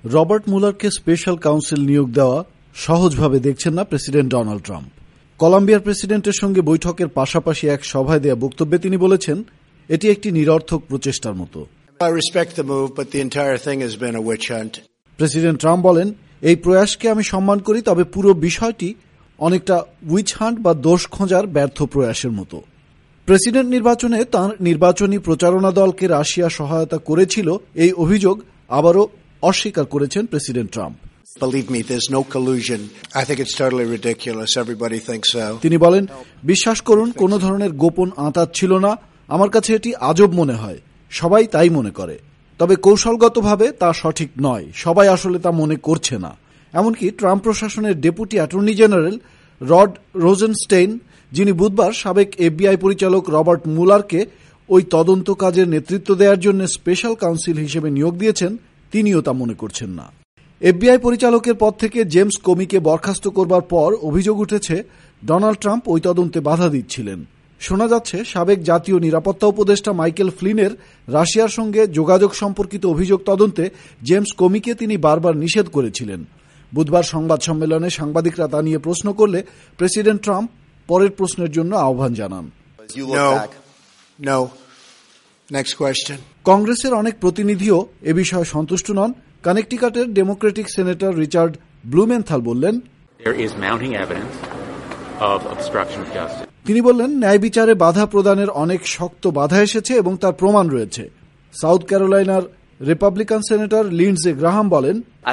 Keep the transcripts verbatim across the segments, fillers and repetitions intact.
Robert মুলারকে special council নিয়োগ দেওয়া সহজভাবে দেখছেন না প্রেসিডেন্ট ডোনাল্ড ট্রাম্প। কলম্বিয়ার প্রেসিডেন্টের সঙ্গে বৈঠকের পাশাপাশি এক সভায় দেয়া বক্তব্যে তিনি বলেছেন, এটি একটি নিরর্থক প্রচেষ্টার মতো। প্রেসিডেন্ট ট্রাম্প বলেন, এই প্রয়াসকে আমি সম্মান করি, তবে পুরো বিষয়টি অনেকটা উইচ হান্ট বা দোষ খোঁজার ব্যর্থ প্রয়াসের মতো। প্রেসিডেন্ট নির্বাচনে তাঁর নির্বাচনী প্রচারণা দলকে রাশিয়া সহায়তা করেছিল, এই অভিযোগ আবারও অস্বীকার করেছেন প্রেসিডেন্ট ট্রাম্প। তিনি বলেন, বিশ্বাস করুন, কোন ধরনের গোপন আঁতাত ছিল না। আমার কাছে এটি আজব মনে হয়, সবাই তাই মনে করে, তবে কৌশলগতভাবে তা সঠিক নয়। সবাই আসলে তা মনে করছে না। এমনকি ট্রাম্প প্রশাসনের deputy attorney general Rod Rosenstein, যিনি বুধবার সাবেক এফবিআই পরিচালক রবার্ট মুলারকে ওই তদন্ত কাজের নেতৃত্ব দেওয়ার জন্য স্পেশাল কাউন্সিল হিসেবে নিয়োগ দিয়েছেন, তিনিও তা মনে করছেন না। এফবিআই পরিচালকের পদ থেকে জেমস কমিকে বরখাস্ত করবার পর অভিযোগ উঠেছে ডোনাল্ড ট্রাম্প ওই তদন্তে বাধা দিচ্ছিলেন। শোনা যাচ্ছে সাবেক জাতীয় নিরাপত্তা উপদেষ্টা মাইকেল ফ্লিনের রাশিয়ার সঙ্গে যোগাযোগ সম্পর্কিত অভিযোগ তদন্তে জেমস কমিকে তিনি বারবার নিষেধ করেছিলেন। বুধবার সংবাদ সম্মেলনে সাংবাদিকরা তা নিয়ে প্রশ্ন করলে প্রেসিডেন্ট ট্রাম্প পরের প্রশ্নের জন্য আহ্বান জানান। কংগ্রেসের অনেক প্রতিনিধিও এ বিষয়ে সন্তুষ্ট নন। কানেকটিকাটের ডেমোক্রেটিক সেনেটর রিচার্ড ব্লুমেনথাল বললেন, তিনি বললেন, ন্যায় বিচারে বাধা প্রদানের অনেক শক্ত বাধা এসেছে এবং তার প্রমাণ রয়েছে। সাউথ ক্যারোলাইনার রিপাবলিকান সেনেটর লিন্ডসে গ্রাহাম বলেন,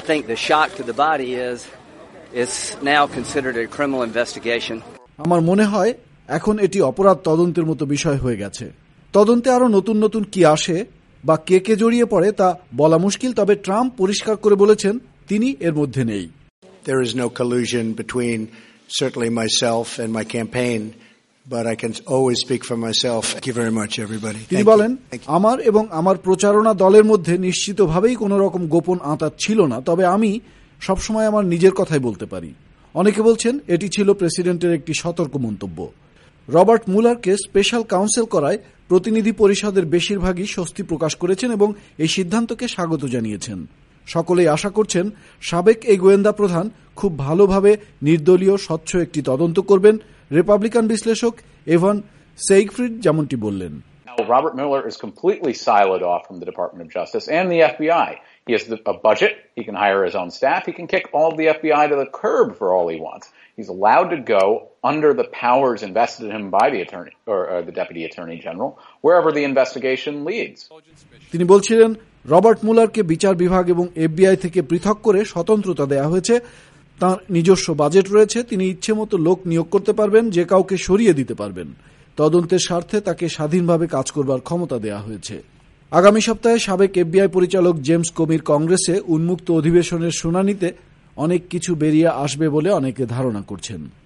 আমার মনে হয় এখন এটি অপরাধ তদন্তের মতো বিষয় হয়ে গেছে। তদন্তে আরো নতুন নতুন কি আসে বা কে কে জড়িয়ে পড়ে তা বলা মুশকিল, তবে ট্রাম্প পরিষ্কার করে বলেছেন তিনি এর মধ্যে নেই। There is no collusion between certainly myself and my campaign, but I can always speak for myself. Thank you very much, everybody. তিনি বলেন, আমার এবং আমার প্রচারণা দলের মধ্যে নিশ্চিতভাবেই কোনো রকম গোপন আঁতাত ছিল না, তবে আমি সবসময় আমার নিজের কথাই বলতে পারি। অনেকে বলছেন এটি ছিল প্রেসিডেন্টের একটি সতর্ক মন্তব্য। রবার্ট মুলারকে স্পেশাল কাউন্সিল করায় প্রতিনিধি পরিষদের বেশিরভাগই স্বস্তি প্রকাশ করেছেন এবং এই সিদ্ধান্তকে স্বাগত জানিয়েছেন। সকলেই আশা করছেন সাবেক এই গোয়েন্দা প্রধান খুব ভালোভাবে নির্দলীয় স্বচ্ছ একটি তদন্ত করবেন। রিপাবলিকান বিশ্লেষক এভান সেইগফ্রিড যেমনটি বললেন, Robert Mueller is completely siloed off from the Department of Justice and the F B I. He has a budget. He can hire his own staff. He can kick all of the F B I to the curb for all he wants. He's allowed to go under the powers invested in him by the attorney or uh, the Deputy Attorney General wherever the investigation leads. তিনি বলছিলেন, Robert মুলারকে বিচার বিভাগ এবং FBI থেকে পৃথক করে স্বতন্ত্রতা দেওয়া হয়েছে। তার নিজস্ব বাজেট রয়েছে। তিনি ইচ্ছেমতো লোক নিয়োগ করতে পারবেন, যে কাউকে সরিয়ে দিতে পারবেন। তদন্তের স্বার্থে তাকে স্বাধীনভাবে কাজ করবার ক্ষমতা দেওয়া হয়েছে। আগামী সপ্তাহে সাবেক এফবিআই পরিচালক জেমস কমির কংগ্রেসে উন্মুক্ত অধিবেশনের শুনানিতে অনেক কিছু বেরিয়ে আসবে বলে অনেকে ধারণা করছেন।